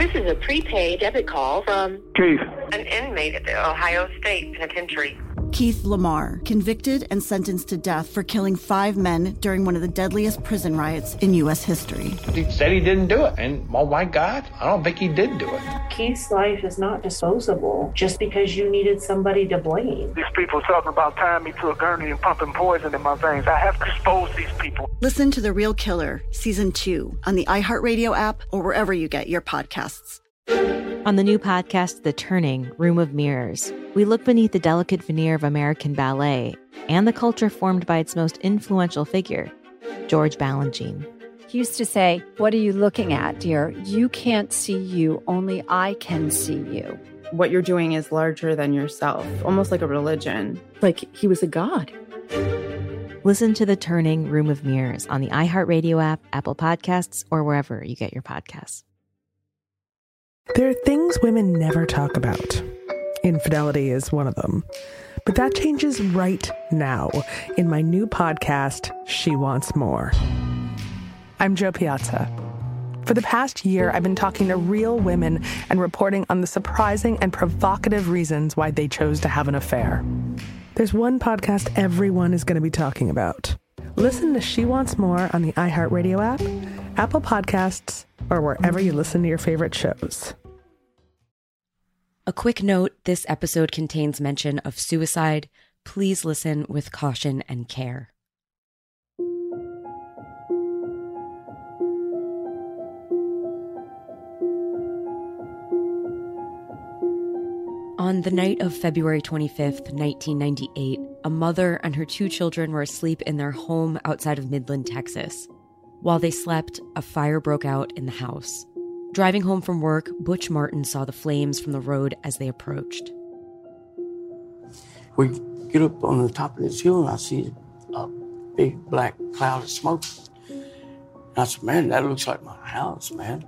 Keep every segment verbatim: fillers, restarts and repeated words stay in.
This is a prepaid debit call from Keith, an inmate at the Ohio State Penitentiary. Keith Lamar, convicted and sentenced to death for killing five men during one of the deadliest prison riots in U S history. He said he didn't do it, and oh my God, I don't think he did do it. Keith's life is not disposable just because you needed somebody to blame. These people talking about tying me to a gurney and pumping poison in my veins. I have to expose these people. Listen to The Real Killer, Season two, on the iHeartRadio app or wherever you get your podcasts. On the new podcast, The Turning, Room of Mirrors, we look beneath the delicate veneer of American ballet and the culture formed by its most influential figure, George Balanchine. He used to say, "What are you looking at, dear? You can't see you, only I can see you." What you're doing is larger than yourself, almost like a religion. Like he was a god. Listen to The Turning, Room of Mirrors on the iHeartRadio app, Apple Podcasts, or wherever you get your podcasts. There are things women never talk about. Infidelity is one of them. But that changes right now in my new podcast, She Wants More. I'm Jo Piazza. For the past year, I've been talking to real women and reporting on the surprising and provocative reasons why they chose to have an affair. There's one podcast everyone is going to be talking about. Listen to She Wants More on the iHeartRadio app, Apple Podcasts, or wherever you listen to your favorite shows. A quick note, this episode contains mention of suicide. Please listen with caution and care. On the night of February twenty-fifth, nineteen ninety-eight, a mother and her two children were asleep in their home outside of Midland, Texas. While they slept, a fire broke out in the house. Driving home from work, Butch Martin saw the flames from the road as they approached. We get up on the top of this hill and I see a big black cloud of smoke. And I said, man, that looks like my house, man.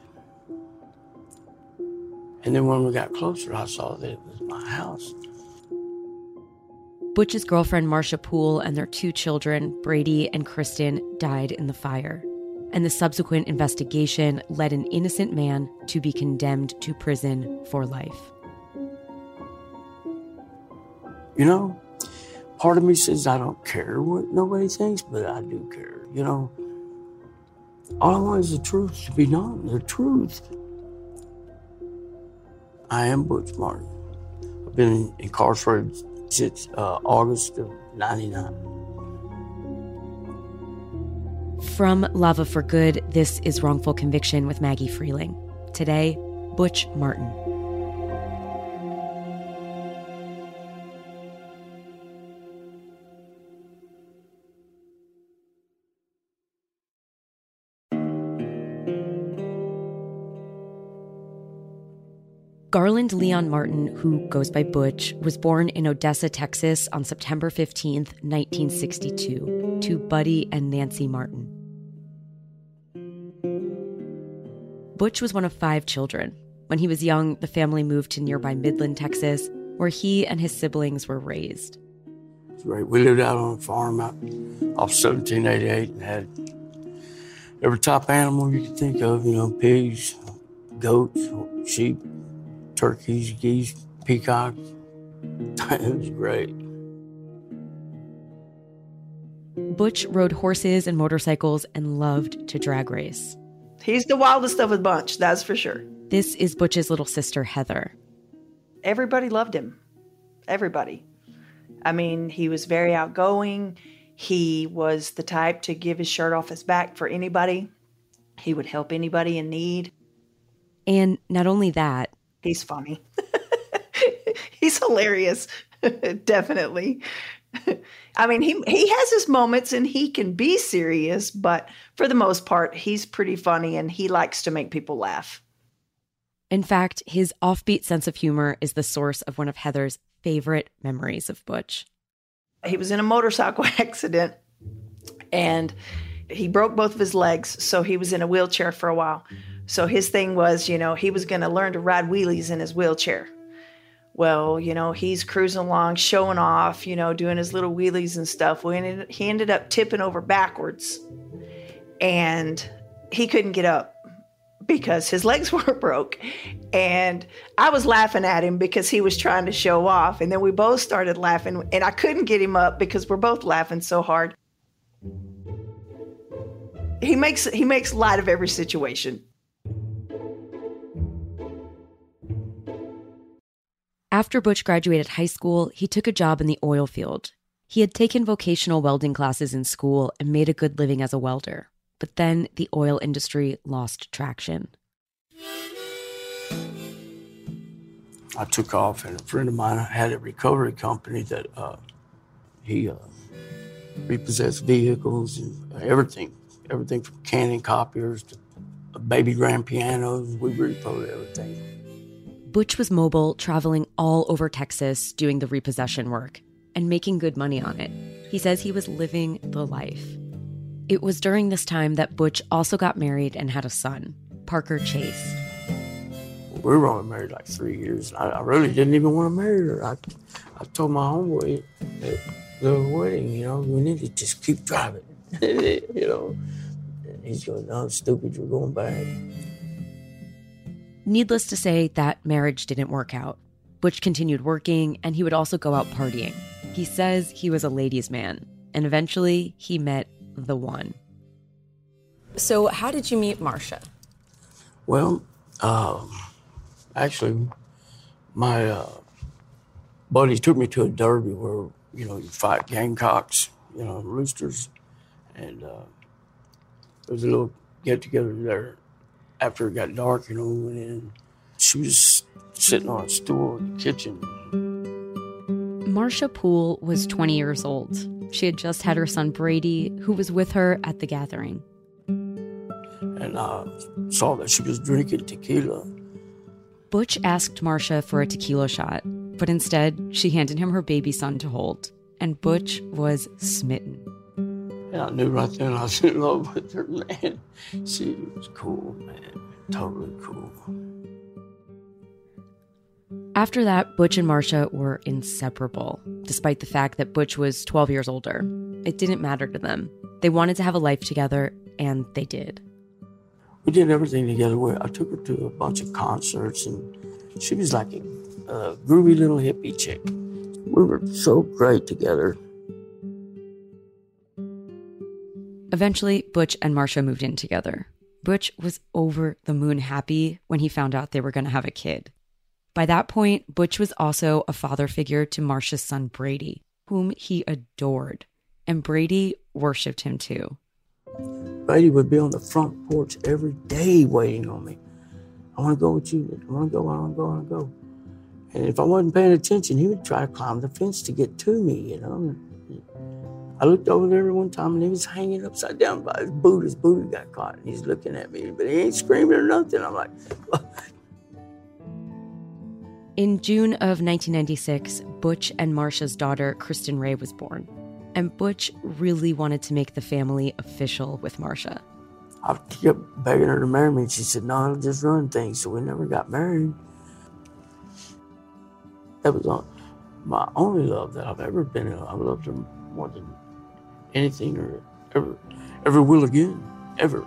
And then when we got closer, I saw that it was my house. Butch's girlfriend, Marcia Poole, and their two children, Brady and Kristen, died in the fire. And the subsequent investigation led an innocent man to be condemned to prison for life. You know, part of me says I don't care what nobody thinks, but I do care. You know, all I want is the truth to be known, the truth. I am Butch Martin. I've been incarcerated since uh, August of ninety-nine. From Lava for Good, this is Wrongful Conviction with Maggie Freeling. Today, Butch Martin. Garland Leon Martin, who goes by Butch, was born in Odessa, Texas on September fifteenth, nineteen sixty-two, to Buddy and Nancy Martin. Butch was one of five children. When he was young, the family moved to nearby Midland, Texas, where he and his siblings were raised. Right. We lived out on a farm out off seventeen eighty-eight and had every type of animal you could think of, you know, pigs, goats, sheep, turkeys, geese, peacocks. It was great. Butch rode horses and motorcycles and loved to drag race. He's the wildest of a bunch, that's for sure. This is Butch's little sister, Heather. Everybody loved him. Everybody. I mean, he was very outgoing. He was the type to give his shirt off his back for anybody. He would help anybody in need. And not only that, he's funny. He's hilarious. Definitely. I mean, he he has his moments and he can be serious, but for the most part, he's pretty funny and he likes to make people laugh. In fact, his offbeat sense of humor is the source of one of Heather's favorite memories of Butch. He was in a motorcycle accident and he broke both of his legs, so he was in a wheelchair for a while. So his thing was, you know, he was going to learn to ride wheelies in his wheelchair. Well, you know, he's cruising along, showing off, you know, doing his little wheelies and stuff. Well, he ended, he ended up tipping over backwards and he couldn't get up. because his legs were broke. And I was laughing at him because he was trying to show off. And then we both started laughing, and I couldn't get him up because we're both laughing so hard. He makes he makes light of every situation. After Butch graduated high school, he took a job in the oil field. He had taken vocational welding classes in school and made a good living as a welder. But then the oil industry lost traction. I took off, and a friend of mine had a recovery company that uh, he uh, repossessed vehicles and everything, everything from Canon copiers to baby grand pianos. We repoed everything. Butch was mobile, traveling all over Texas, doing the repossession work and making good money on it. He says he was living the life. It was during this time that Butch also got married and had a son, Parker Chase. We were only married like three years. I, I really didn't even want to marry her. I, I told my homeboy at the wedding, you know, we need to just keep driving, you know. And he's going, no, stupid, you're going back. Needless to say, that marriage didn't work out. Butch continued working, and he would also go out partying. He says he was a ladies' man, and eventually he met the one. So how did you meet Marcia? Well, um, actually, my uh, buddy took me to a derby where, you know, you fight gamecocks, you know, roosters, and uh, there was a little get-together there. After it got dark, you know, we went in. She was sitting on a stool in the kitchen. Marcia Poole was twenty years old. She had just had her son Brady, who was with her at the gathering. And I saw that she was drinking tequila. Butch asked Marcia for a tequila shot, but instead she handed him her baby son to hold, and Butch was smitten. And I knew right then I was in love with her, man. She was cool, man. Totally cool. After that, Butch and Marcia were inseparable, despite the fact that Butch was twelve years older. It didn't matter to them. They wanted to have a life together, and they did. We did everything together. I took her to a bunch of concerts, and she was like a, a groovy little hippie chick. We were so great together. Eventually, Butch and Marcia moved in together. Butch was over the moon happy when he found out they were going to have a kid. By that point, Butch was also a father figure to Marcia's son Brady, whom he adored. And Brady worshipped him too. Brady would be on the front porch every day waiting on me. I want to go with you. I want to go, I want to go, I want to go. And if I wasn't paying attention, he would try to climb the fence to get to me, you know. I looked over there one time, and he was hanging upside down by his boot. His boot got caught, and he's looking at me, but he ain't screaming or nothing. I'm like... In June of nineteen ninety-six, Butch and Marcia's daughter, Kristen Ray, was born. And Butch really wanted to make the family official with Marcia. I kept begging her to marry me, and she said, no, I'll just run things, so we never got married. That was my only love that I've ever been in. I loved her more than anything or ever, ever will again, ever.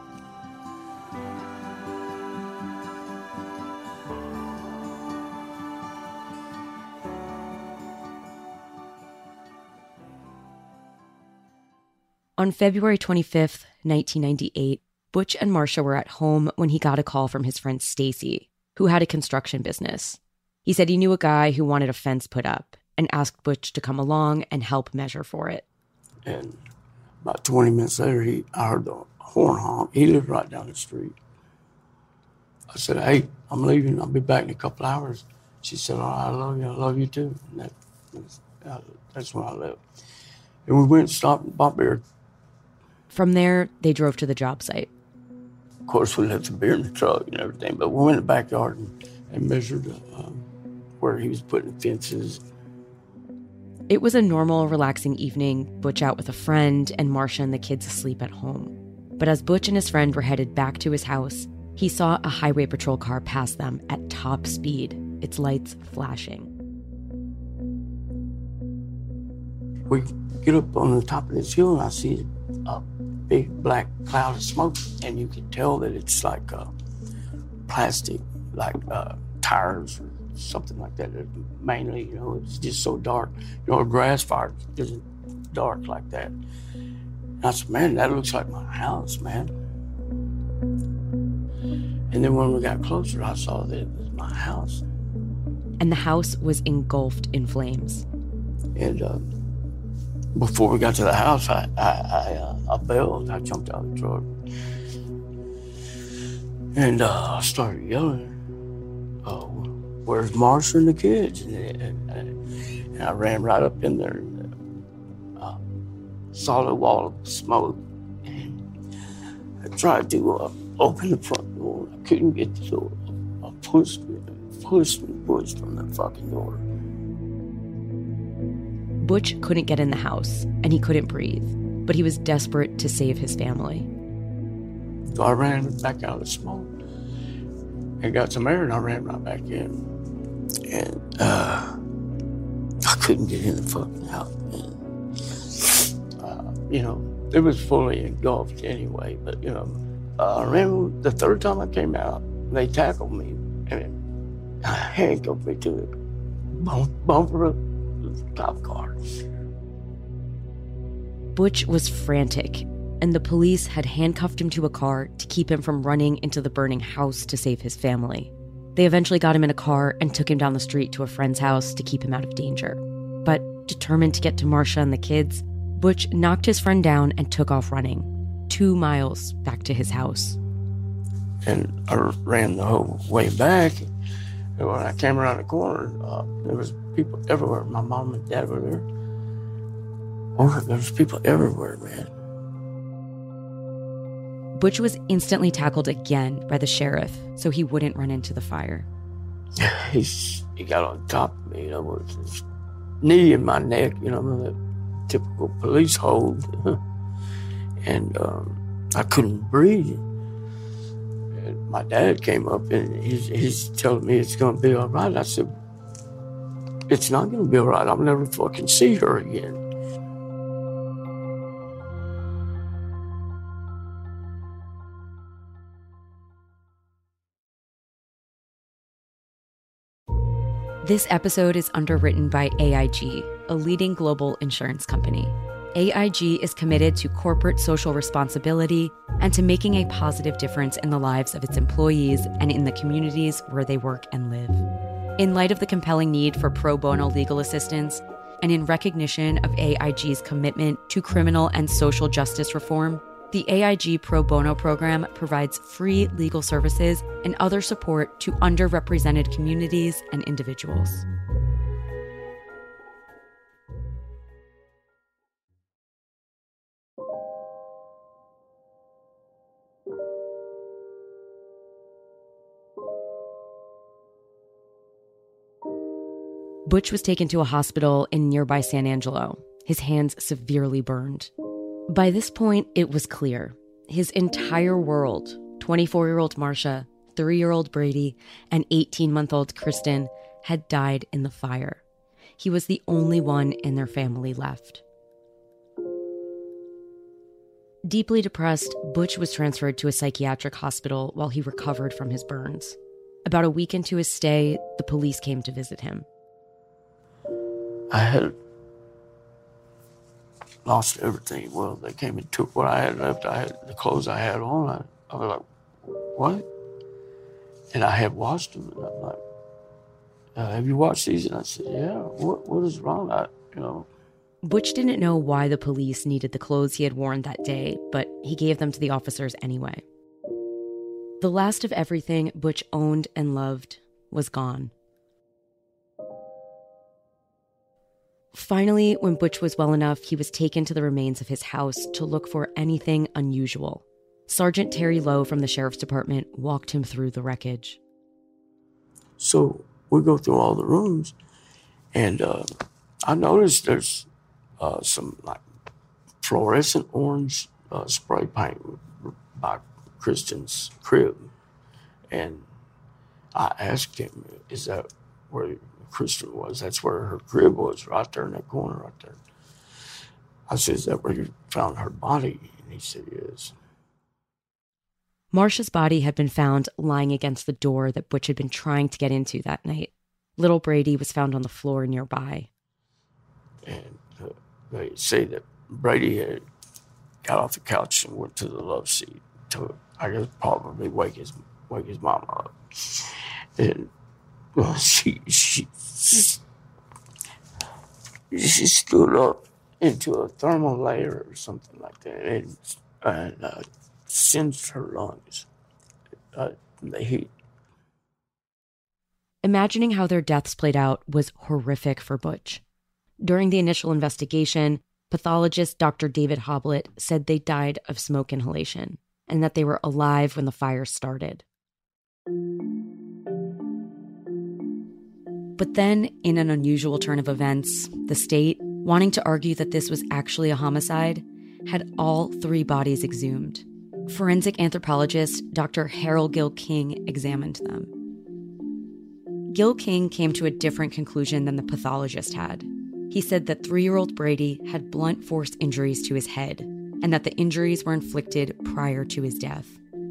On February twenty-fifth, nineteen ninety-eight, Butch and Marcia were at home when he got a call from his friend Stacy, who had a construction business. He said he knew a guy who wanted a fence put up and asked Butch to come along and help measure for it. And about twenty minutes later, he, I heard the horn honk. He lived right down the street. I said, hey, I'm leaving. I'll be back in a couple hours. She said, all right, I love you. I love you too. And that, that's, that's when I left. And we went and stopped and bought beer. From there, they drove to the job site. Of course, we left the beer in the truck and everything, but we went in the backyard and, and measured um, where he was putting fences. It was a normal, relaxing evening, Butch out with a friend and Marcia and the kids asleep at home. But as Butch and his friend were headed back to his house, he saw a highway patrol car pass them at top speed, its lights flashing. We get up on the top of this hill and I see a big black cloud of smoke, and you can tell that it's like uh, plastic, like uh, tires or something like that. Mainly, you know, it's just so dark. You know, a grass fire isn't dark like that. And I said, man, that looks like my house, man. And then when we got closer, I saw that it was my house. And the house was engulfed in flames. And uh, before we got to the house, I I, I, uh, I bailed. I jumped out of the truck. And uh, I started yelling, oh, where's Marsha and the kids? And, and, and I ran right up in there and uh, saw the wall of smoke. And I tried to uh, open the front door. I couldn't get the door. I pushed me, pushed me, pushed from the fucking door. Butch couldn't get in the house, and he couldn't breathe, but he was desperate to save his family. So I ran back out of the smoke and got some air, and I ran right back in. And uh, I couldn't get in the fucking house. And, uh, you know, it was fully engulfed anyway, but, you know, uh, I remember the third time I came out, they tackled me and handcuffed me to the bump, bumper of the cop car. Butch was frantic, and the police had handcuffed him to a car to keep him from running into the burning house to save his family. They eventually got him in a car and took him down the street to a friend's house to keep him out of danger. But determined to get to Marsha and the kids, Butch knocked his friend down and took off running, two miles back to his house. And I ran the whole way back. And when I came around the corner, uh, there was people everywhere. My mom and dad were there. Oh, there was people everywhere, man. Butch was instantly tackled again by the sheriff so he wouldn't run into the fire. He's, he got on top of me, you know, with his knee in my neck, you know, the typical police hold. And um, I couldn't breathe. And my dad came up and he's, he's telling me it's going to be all right. I said, it's not going to be all right. I'll never fucking see her again. This episode is underwritten by A I G, a leading global insurance company. A I G is committed to corporate social responsibility and to making a positive difference in the lives of its employees and in the communities where they work and live. In light of the compelling need for pro bono legal assistance, and in recognition of A I G's commitment to criminal and social justice reform, the A I G Pro Bono program provides free legal services and other support to underrepresented communities and individuals. Butch was taken to a hospital in nearby San Angelo, his hands severely burned. By this point, it was clear. His entire world, twenty-four-year-old Marsha, three-year-old Brady, and eighteen-month-old Kristen, had died in the fire. He was the only one in their family left. Deeply depressed, Butch was transferred to a psychiatric hospital while he recovered from his burns. About a week into his stay, the police came to visit him. I had lost everything. Well, they came and took what I had left. I had the clothes I had on. I, I was like, what? And I had washed them. And I'm like, uh, have you washed these? And I said, yeah. What What is wrong? I, you know. Butch didn't know why the police needed the clothes he had worn that day, but he gave them to the officers anyway. The last of everything Butch owned and loved was gone. Finally, when Butch was well enough, he was taken to the remains of his house to look for anything unusual. Sergeant Terry Lowe from the Sheriff's Department walked him through the wreckage. So we go through all the rooms, and uh, I noticed there's uh, some like fluorescent orange uh, spray paint by Kristen's crib. And I asked him, is that where Kristen was? That's where her crib was, right there in that corner right there. I said, is that where you found her body? And he said, yes. Marcia's body had been found lying against the door that Butch had been trying to get into that night. Little Brady was found on the floor nearby. And uh, they say that Brady had got off the couch and went to the love seat to, I guess, probably wake his wake his mama up. And well, she she she stood up into a thermal layer or something like that, and and uh, singed her lungs. Uh, the heat. Imagining how their deaths played out was horrific for Butch. During the initial investigation, pathologist Doctor David Hoblit said they died of smoke inhalation and that they were alive when the fire started. But then, in an unusual turn of events, the state, wanting to argue that this was actually a homicide, had all three bodies exhumed. Forensic anthropologist Doctor Harold Gill King examined them. Gill King came to a different conclusion than the pathologist had. He said that three-year-old Brady had blunt force injuries to his head and that the injuries were inflicted prior to his death.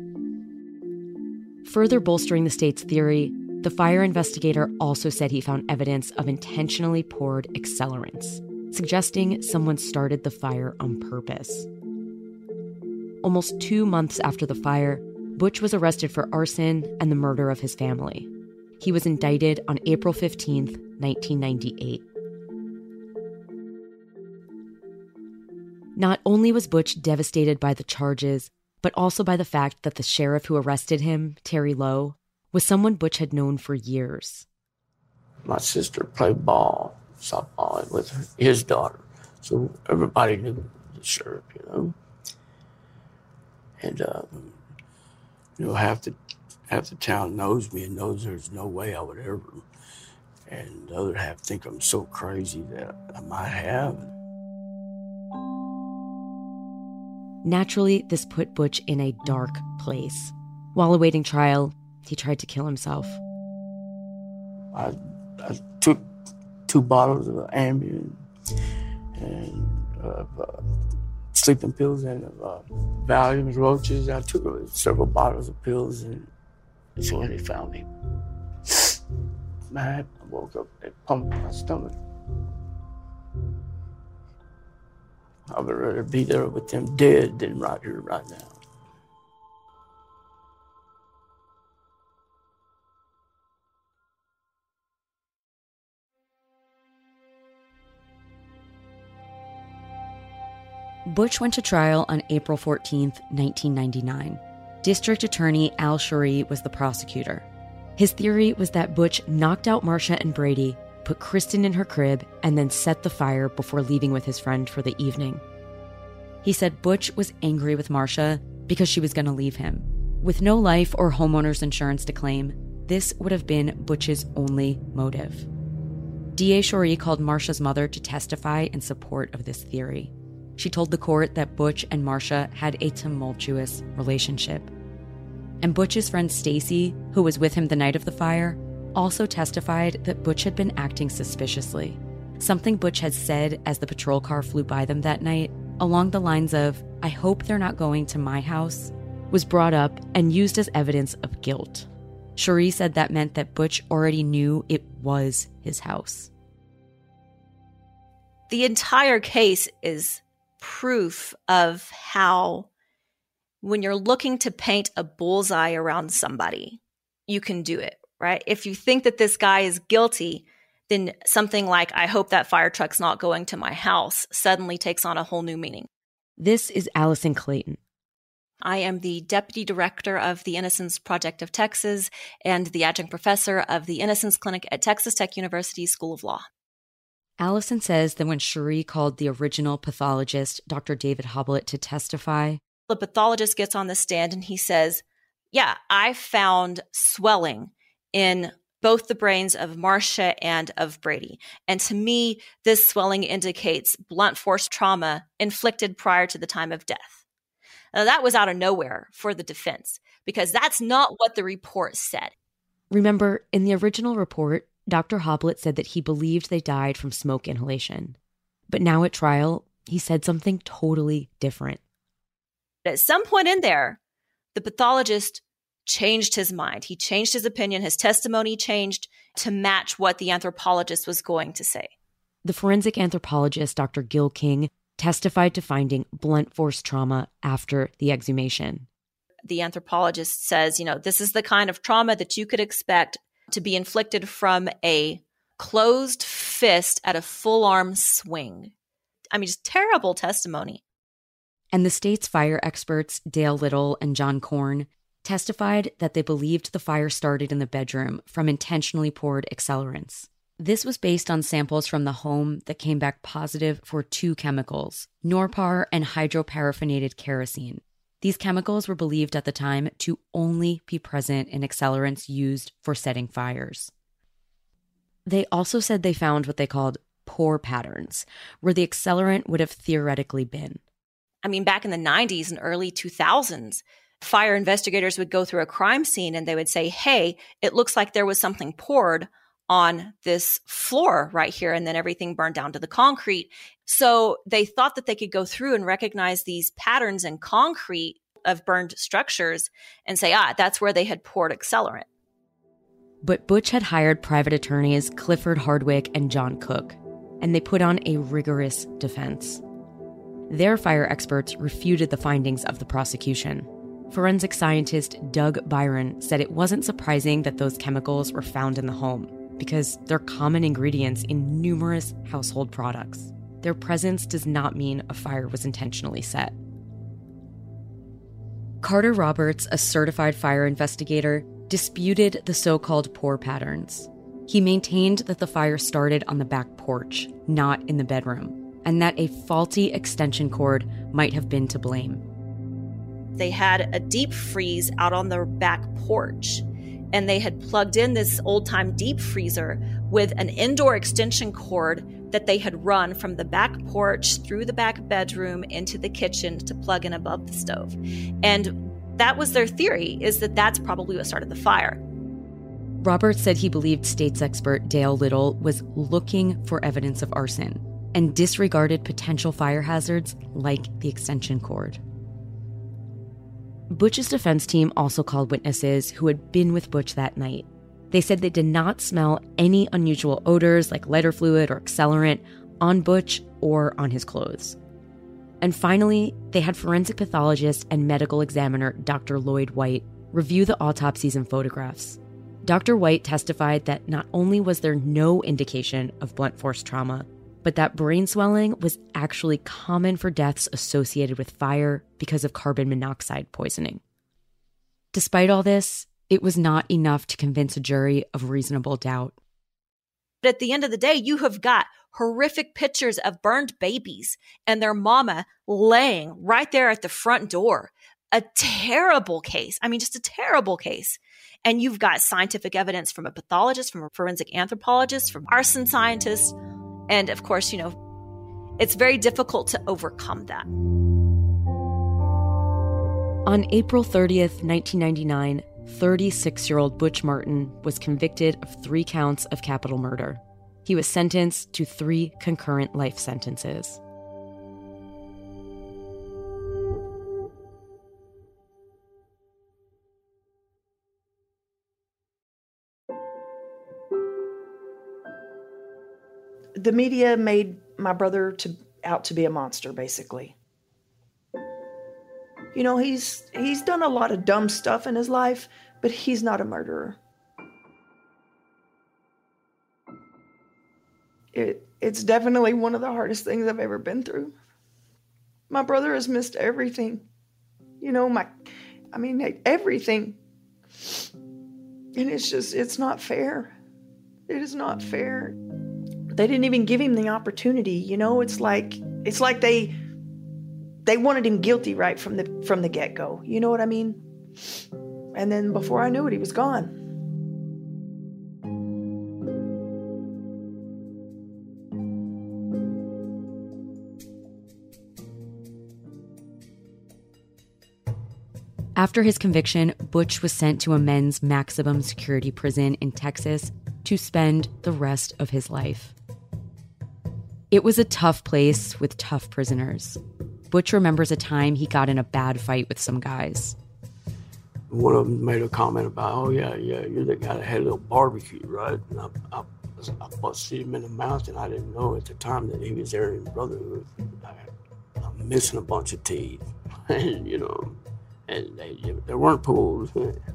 Further bolstering the state's theory, the fire investigator also said he found evidence of intentionally poured accelerants, suggesting someone started the fire on purpose. Almost two months after the fire, Butch was arrested for arson and the murder of his family. He was indicted on April fifteenth, nineteen ninety-eight. Not only was Butch devastated by the charges, but also by the fact that the sheriff who arrested him, Terry Lowe, was someone Butch had known for years. My sister played ball, softball with her, his daughter, so everybody knew the sheriff, you know. And, um, you know, half the half the town knows me and knows there's no way I would ever. And the other half think I'm so crazy that I might have. Naturally, this put Butch in a dark place. While awaiting trial, he tried to kill himself. I, I took two bottles of Ambien and uh, uh, sleeping pills and uh, Valium, roaches. I took uh, several bottles of pills, and that's when they found me. Man, I woke up, they pumped my stomach. I would rather be there with them dead than right here, right now. Butch went to trial on April fourteenth, nineteen ninety-nine. District Attorney Al Shorey was the prosecutor. His theory was that Butch knocked out Marcia and Brady, put Kristen in her crib, and then set the fire before leaving with his friend for the evening. He said Butch was angry with Marcia because she was going to leave him. With no life or homeowner's insurance to claim, this would have been Butch's only motive. D A Shorey called Marcia's mother to testify in support of this theory. She told the court that Butch and Marcia had a tumultuous relationship. And Butch's friend Stacy, who was with him the night of the fire, also testified that Butch had been acting suspiciously. Something Butch had said as the patrol car flew by them that night, along the lines of, "I hope they're not going to my house," was brought up and used as evidence of guilt. Shorey said that meant that Butch already knew it was his house. The entire case is proof of how, when you're looking to paint a bullseye around somebody, you can do it, right? If you think that this guy is guilty, then something like, "I hope that fire truck's not going to my house," suddenly takes on a whole new meaning. This is Allison Clayton. I am the Deputy Director of the Innocence Project of Texas and the Adjunct Professor of the Innocence Clinic at Texas Tech University School of Law. Allison says that when Shorey called the original pathologist, Doctor David Hoblit, to testify, the pathologist gets on the stand and he says, "Yeah, I found swelling in both the brains of Marcia and of Brady. And to me, this swelling indicates blunt force trauma inflicted prior to the time of death." Now, that was out of nowhere for the defense, because that's not what the report said. Remember, in the original report, Doctor Hoblit said that he believed they died from smoke inhalation. But now at trial, he said something totally different. At some point in there, the pathologist changed his mind. He changed his opinion. His testimony changed to match what the anthropologist was going to say. The forensic anthropologist, Doctor Gil King, testified to finding blunt force trauma after the exhumation. The anthropologist says, you know, this is the kind of trauma that you could expect to be inflicted from a closed fist at a full arm swing. I mean, just terrible testimony. And the state's fire experts, Dale Little and John Korn, testified that they believed the fire started in the bedroom from intentionally poured accelerants. This was based on samples from the home that came back positive for two chemicals, Norpar and hydroparaffinated kerosene. These chemicals were believed at the time to only be present in accelerants used for setting fires. They also said they found what they called pour patterns, where the accelerant would have theoretically been. I mean, back in the nineties and early two thousands, fire investigators would go through a crime scene and they would say, hey, it looks like there was something poured on this floor right here, and then everything burned down to the concrete. So they thought that they could go through and recognize these patterns in concrete of burned structures and say, ah, that's where they had poured accelerant. But Butch had hired private attorneys Clifford Hardwick and John Cook, and they put on a rigorous defense. Their fire experts refuted the findings of the prosecution. Forensic scientist Doug Byron said it wasn't surprising that those chemicals were found in the home, because they're common ingredients in numerous household products. Their presence does not mean a fire was intentionally set. Carter Roberts, a certified fire investigator, disputed the so-called pour patterns. He maintained that the fire started on the back porch, not in the bedroom, and that a faulty extension cord might have been to blame. They had a deep freeze out on their back porch, and they had plugged in this old-time deep freezer with an indoor extension cord that they had run from the back porch through the back bedroom into the kitchen to plug in above the stove. And that was their theory, is that that's probably what started the fire. Roberts said he believed state's expert Dale Little was looking for evidence of arson and disregarded potential fire hazards like the extension cord. Butch's defense team also called witnesses who had been with Butch that night. They said they did not smell any unusual odors like lighter fluid or accelerant on Butch or on his clothes. And finally, they had forensic pathologist and medical examiner Doctor Lloyd White review the autopsies and photographs. Doctor White testified that not only was there no indication of blunt force trauma, but that brain swelling was actually common for deaths associated with fire because of carbon monoxide poisoning. Despite all this, it was not enough to convince a jury of reasonable doubt. But at the end of the day, you have got horrific pictures of burned babies and their mama laying right there at the front door. A terrible case. I mean, just a terrible case. And you've got scientific evidence from a pathologist, from a forensic anthropologist, from arson scientists. And of course, you know, it's very difficult to overcome that. On April thirtieth, nineteen ninety-nine, thirty-six-year-old Butch Martin was convicted of three counts of capital murder. He was sentenced to three concurrent life sentences. The media made my brother to out to be a monster, basically. You know, he's he's done a lot of dumb stuff in his life, but he's not a murderer. It it's definitely one of the hardest things I've ever been through. My brother has missed everything. You know, my I mean everything. And it's just it's not fair. It is not fair. They didn't even give him the opportunity, you know. It's like it's like they they wanted him guilty right from the from the get-go. You know what I mean? And then before I knew it, he was gone. After his conviction, Butch was sent to a men's maximum security prison in Texas to spend the rest of his life. It was a tough place with tough prisoners. Butch remembers a time he got in a bad fight with some guys. One of them made a comment about, oh, yeah, yeah, you're the guy that had a little barbecue, right? And I, I, I busted him in the mouth, and I didn't know at the time that he was there in Brotherhood. I, I'm missing a bunch of teeth, and, you know, and they, they weren't pulled.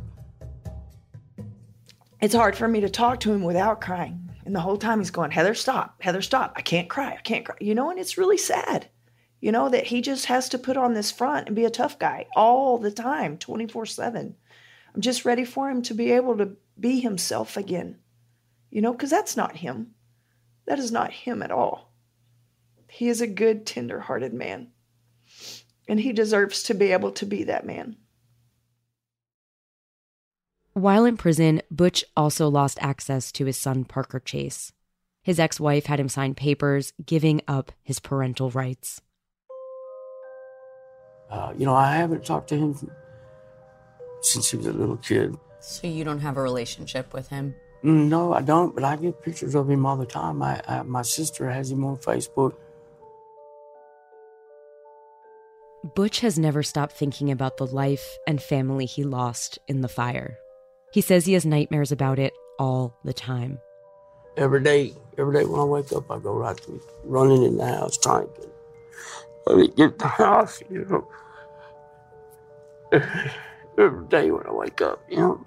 It's hard for me to talk to him without crying. And the whole time he's going, Heather, stop. Heather, stop. I can't cry. I can't cry. You know, and it's really sad. You know, that he just has to put on this front and be a tough guy all the time, twenty-four seven. I'm just ready for him to be able to be himself again. You know, because that's not him. That is not him at all. He is a good, tender-hearted man. And he deserves to be able to be that man. While in prison, Butch also lost access to his son, Parker Chase. His ex-wife had him sign papers giving up his parental rights. Uh, you know, I haven't talked to him since he was a little kid. So you don't have a relationship with him? No, I don't, but I get pictures of him all the time. I, I, my sister has him on Facebook. Butch has never stopped thinking about the life and family he lost in the fire. He says he has nightmares about it all the time. Every day, every day when I wake up, I go right through, running in the house, trying to let me get the house, you know. Every day when I wake up, you know.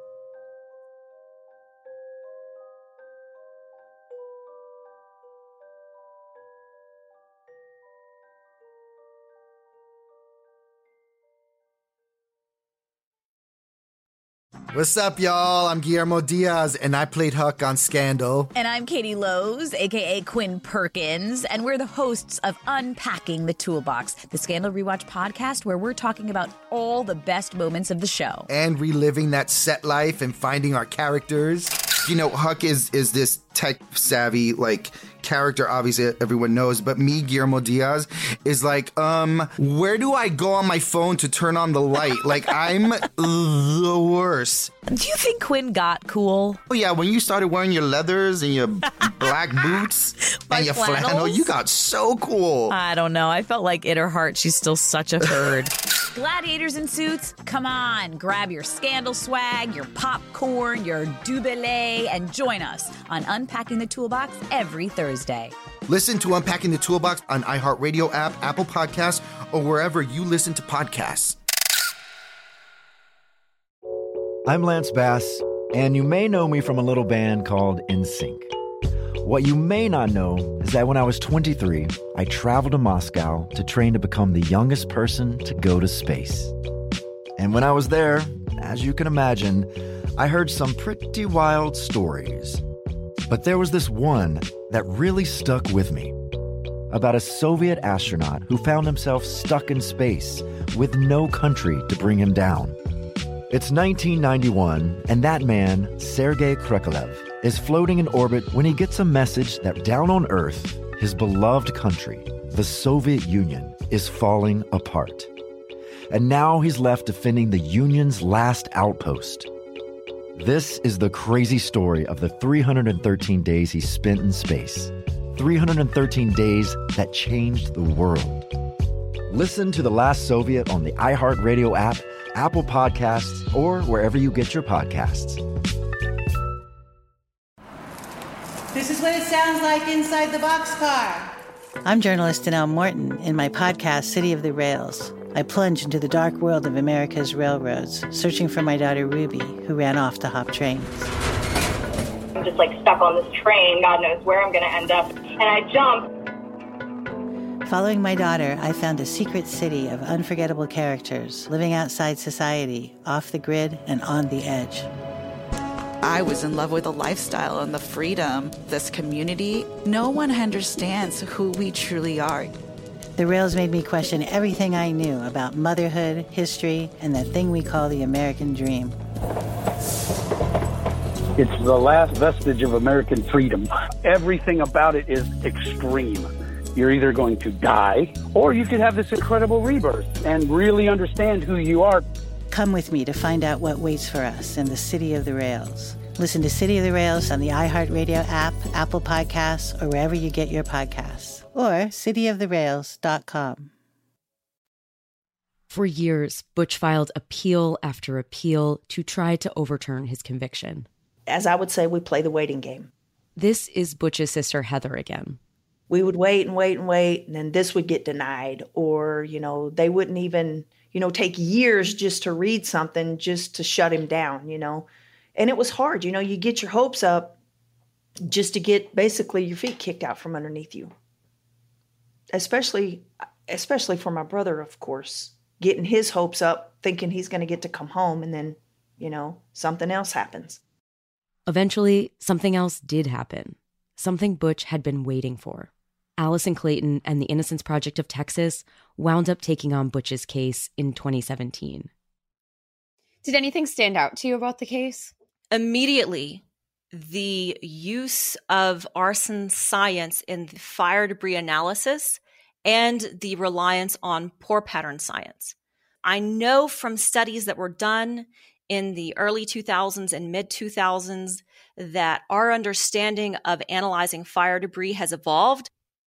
What's up, y'all? I'm Guillermo Diaz, and I played Huck on Scandal. And I'm Katie Lowe's, a k a. Quinn Perkins, and we're the hosts of Unpacking the Toolbox, the Scandal Rewatch podcast where we're talking about all the best moments of the show. And reliving that set life and finding our characters. You know, Huck is is this tech-savvy, like, character, obviously everyone knows, but me, Guillermo Diaz, is like, um, where do I go on my phone to turn on the light? Like, I'm the worst. Do you think Quinn got cool? Oh, yeah, when you started wearing your leathers and your black boots and your flannels? flannel, you got so cool. I don't know. I felt like in her heart, she's still such a turd. Gladiators in suits, come on, grab your Scandal swag, your popcorn, your Dubélé, and join us on Unpacking the Toolbox every Thursday. Listen to Unpacking the Toolbox on iHeartRadio app, Apple Podcasts, or wherever you listen to podcasts. I'm Lance Bass, and you may know me from a little band called N Sync. What you may not know is that when I was twenty-three, I traveled to Moscow to train to become the youngest person to go to space. And when I was there, as you can imagine, I heard some pretty wild stories. But there was this one that really stuck with me. About a Soviet astronaut who found himself stuck in space with no country to bring him down. It's nineteen ninety-one, and that man, Sergei Krikalev, is floating in orbit when he gets a message that down on Earth, his beloved country, the Soviet Union, is falling apart. And now he's left defending the Union's last outpost. This is the crazy story of the three hundred thirteen days he spent in space. three hundred thirteen days that changed the world. Listen to The Last Soviet on the iHeartRadio app, Apple Podcasts, or wherever you get your podcasts. This is what it sounds like inside the boxcar. I'm journalist Danelle Morton. In my podcast, City of the Rails, I plunge into the dark world of America's railroads, searching for my daughter Ruby, who ran off to hop trains. I'm just like stuck on this train. God knows where I'm going to end up. And I jump. Following my daughter, I found a secret city of unforgettable characters living outside society, off the grid and on the edge. I was in love with the lifestyle and the freedom, this community. No one understands who we truly are. The rails made me question everything I knew about motherhood, history, and that thing we call the American dream. It's the last vestige of American freedom. Everything about it is extreme. You're either going to die, or you could have this incredible rebirth and really understand who you are. Come with me to find out what waits for us in the City of the Rails. Listen to City of the Rails on the iHeartRadio app, Apple Podcasts, or wherever you get your podcasts. Or city of the rails dot com. For years, Butch filed appeal after appeal to try to overturn his conviction. As I would say, we play the waiting game. This is Butch's sister, Heather, again. We would wait and wait and wait, and then this would get denied. Or, you know, they wouldn't even, you know, take years just to read something just to shut him down, you know. And it was hard. You know, you get your hopes up just to get basically your feet kicked out from underneath you. Especially, especially for my brother, of course. Getting his hopes up, thinking he's going to get to come home, and then, you know, something else happens. Eventually, something else did happen. Something Butch had been waiting for. Allison Clayton and the Innocence Project of Texas wound up taking on Butch's case in twenty seventeen. Did anything stand out to you about the case? Immediately, the use of arson science in the fire debris analysis and the reliance on pore pattern science. I know from studies that were done in the early two thousands and mid two thousands that our understanding of analyzing fire debris has evolved.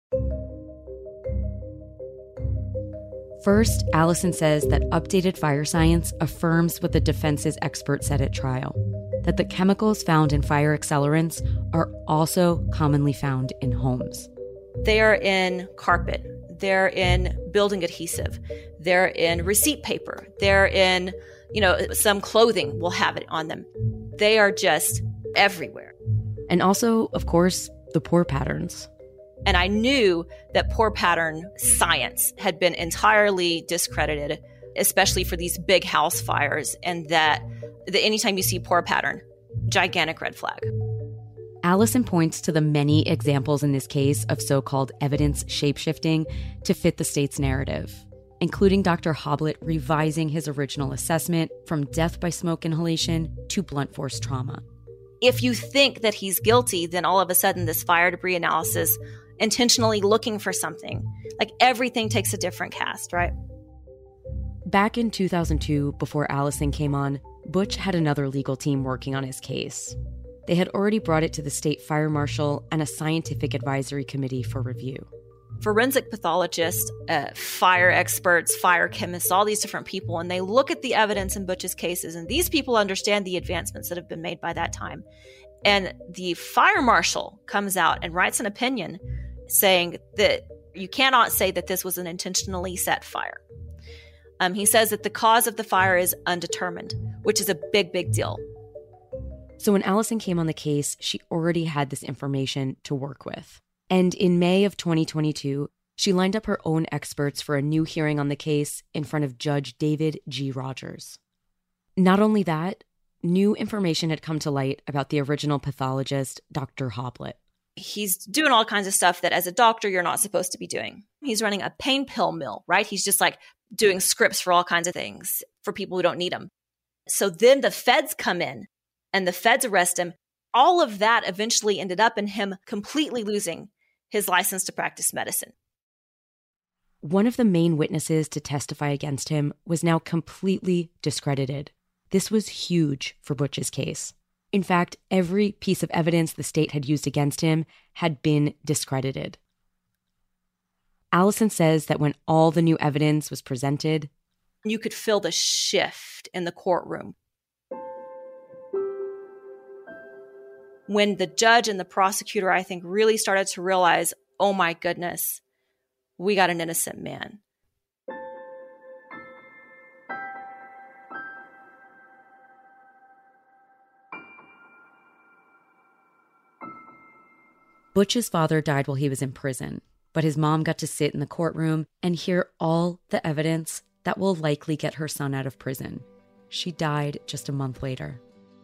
First, Allison says that updated fire science affirms what the defense's expert said at trial, that the chemicals found in fire accelerants are also commonly found in homes. They are in carpet. They're in building adhesive. They're in receipt paper. They're in, you know, some clothing will have it on them. They are just everywhere. And also, of course, the pore patterns. And I knew that pore pattern science had been entirely discredited, especially for these big house fires, and that, that anytime you see pore pattern, gigantic red flag. Allison points to the many examples in this case of so-called evidence shapeshifting to fit the state's narrative, including Doctor Hoblet revising his original assessment from death by smoke inhalation to blunt force trauma. If you think that he's guilty, then all of a sudden this fire debris analysis, intentionally looking for something, like everything takes a different cast, right? Back in two thousand two, before Allison came on, Butch had another legal team working on his case. They had already brought it to the state fire marshal and a scientific advisory committee for review. Forensic pathologists, uh, fire experts, fire chemists, all these different people, and they look at the evidence in Butch's cases, and these people understand the advancements that have been made by that time. And the fire marshal comes out and writes an opinion saying that you cannot say that this was an intentionally set fire. Um, he says that the cause of the fire is undetermined, which is a big, big deal. So when Allison came on the case, she already had this information to work with. And in May of twenty twenty-two, she lined up her own experts for a new hearing on the case in front of Judge David G. Rogers. Not only that, new information had come to light about the original pathologist, Doctor Hoblet. He's doing all kinds of stuff that as a doctor you're not supposed to be doing. He's running a pain pill mill, right? He's just like doing scripts for all kinds of things for people who don't need them. So then the feds come in and the feds arrest him. All of that eventually ended up in him completely losing his license to practice medicine. One of the main witnesses to testify against him was now completely discredited. This was huge for Butch's case. In fact, every piece of evidence the state had used against him had been discredited. Allison says that when all the new evidence was presented, you could feel the shift in the courtroom. When the judge and the prosecutor, I think, really started to realize, oh my goodness, we got an innocent man. Butch's father died while he was in prison, but his mom got to sit in the courtroom and hear all the evidence that will likely get her son out of prison. She died just a month later.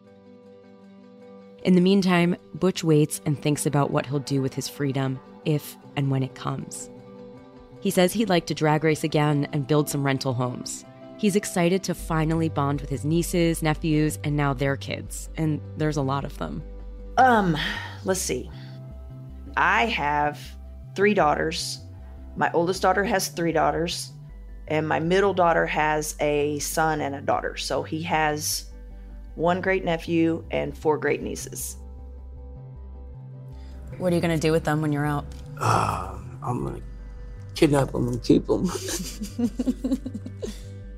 In the meantime, Butch waits and thinks about what he'll do with his freedom if and when it comes. He says he'd like to drag race again and build some rental homes. He's excited to finally bond with his nieces, nephews, and now their kids. And there's a lot of them. Um, let's see. I have three daughters. My oldest daughter has three daughters. And my middle daughter has a son and a daughter. So he has one great nephew and four great nieces. What are you going to do with them when you're out? Uh, I'm going to kidnap them and keep them.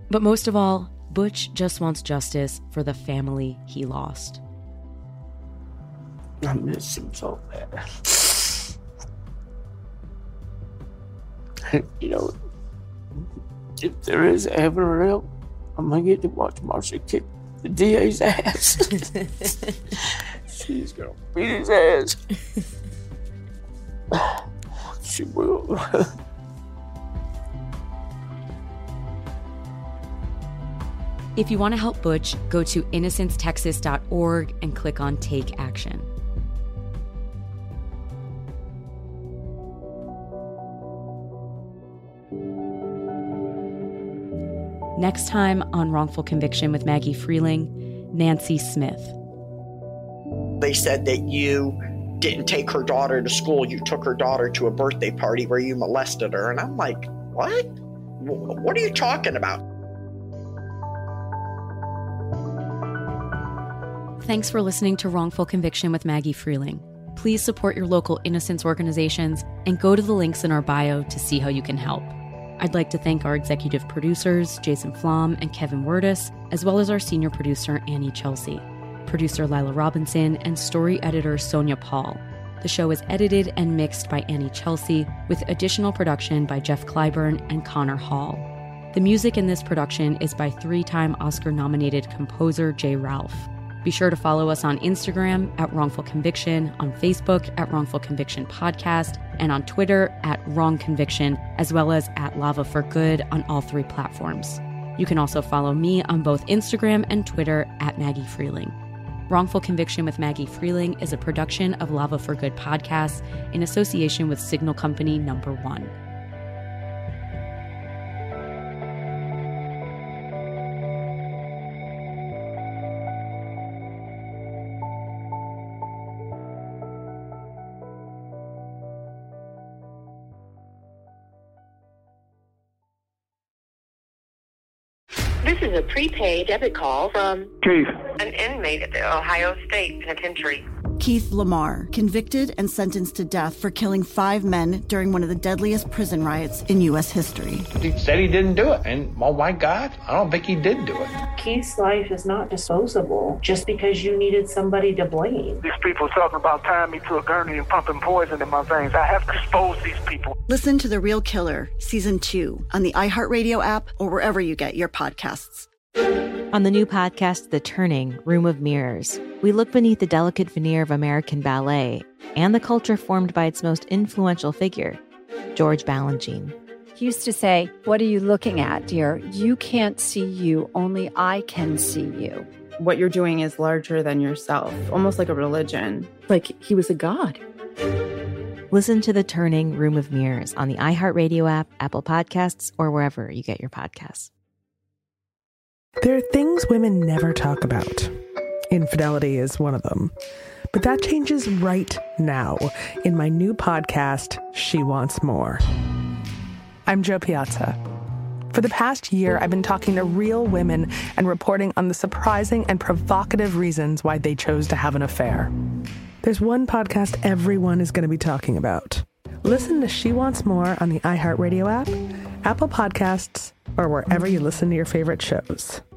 But most of all, Butch just wants justice for the family he lost. I miss him so bad. You know, if there is heaven or hell, I'm gonna get to watch Marcia kick the D A's ass. She's gonna beat his ass. She will. If you want to help Butch, go to innocence texas dot org and click on Take Action. Next time on Wrongful Conviction with Maggie Freeling, Nancy Smith. They said that you didn't take her daughter to school. You took her daughter to a birthday party where you molested her. And I'm like, what? What are you talking about? Thanks for listening to Wrongful Conviction with Maggie Freeling. Please support your local innocence organizations and go to the links in our bio to see how you can help. I'd like to thank our executive producers, Jason Flom and Kevin Wirtis, as well as our senior producer, Annie Chelsea, producer Lila Robinson, and story editor Sonia Paul. The show is edited and mixed by Annie Chelsea, with additional production by Jeff Clyburn and Connor Hall. The music in this production is by three-time Oscar-nominated composer Jay Ralph. Be sure to follow us on Instagram at Wrongful Conviction, on Facebook at Wrongful Conviction Podcast, and on Twitter at Wrong Conviction, as well as at Lava for Good on all three platforms. You can also follow me on both Instagram and Twitter at Maggie Freeling. Wrongful Conviction with Maggie Freeling is a production of Lava for Good Podcasts in association with Signal Company Number One. This is a prepaid debit call from Keith, an inmate at the Ohio State Penitentiary. Keith Lamar, convicted and sentenced to death for killing five men during one of the deadliest prison riots in U S history. He said he didn't do it, and oh my God, I don't think he did do it. Keith's life is not disposable just because you needed somebody to blame. These people talking about tying me to a gurney and pumping poison in my veins. I have to expose these people. Listen to The Real Killer, Season two, on the iHeartRadio app or wherever you get your podcasts. On the new podcast, The Turning, Room of Mirrors, we look beneath the delicate veneer of American ballet and the culture formed by its most influential figure, George Balanchine. He used to say, "What are you looking at, dear? You can't see you, only I can see you." What you're doing is larger than yourself, almost like a religion. Like he was a god. Listen to The Turning, Room of Mirrors on the iHeartRadio app, Apple Podcasts, or wherever you get your podcasts. There are things women never talk about. Infidelity is one of them. But that changes right now in my new podcast, She Wants More. I'm Jo Piazza. For the past year, I've been talking to real women and reporting on the surprising and provocative reasons why they chose to have an affair. There's one podcast everyone is going to be talking about. Listen to She Wants More on the iHeartRadio app, Apple Podcasts, or wherever you listen to your favorite shows.